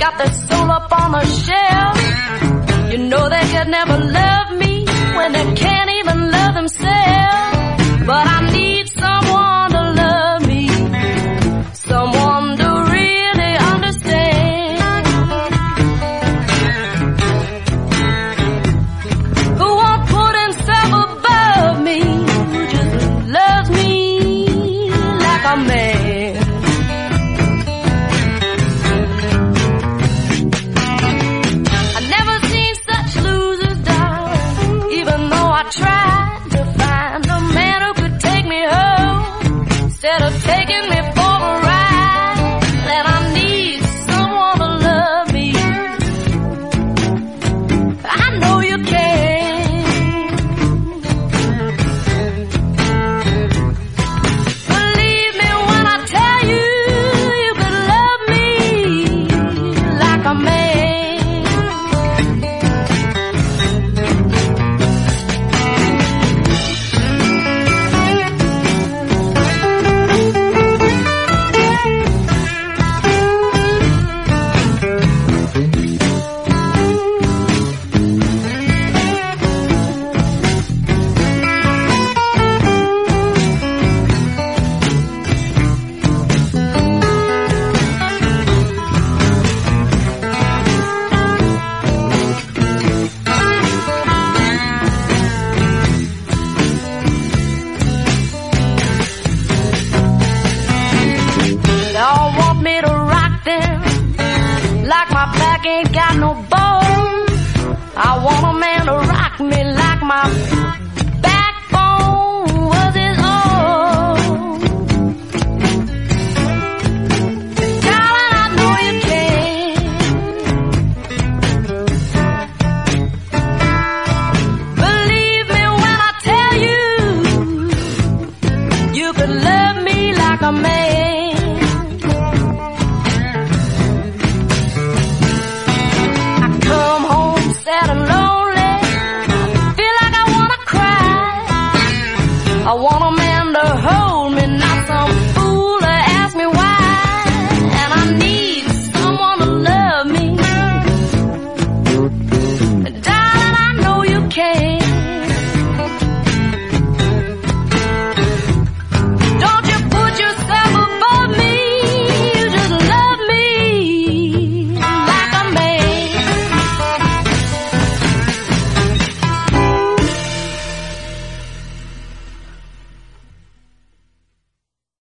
got their soul up on the shelf. You know they could never love me when they can't even love themselves. But I need someone to love me, someone to really understand, who won't put himself above me, who just loves me like a man. I never seen such losers, darling, even though I tried to find a man who could take me home instead of taking me for a ride. That I need someone to love me. I know you can. Believe me when I tell you, you could love me like a man. Y'all want me to rock them like my back ain't got no bones. I want a man to rock me like my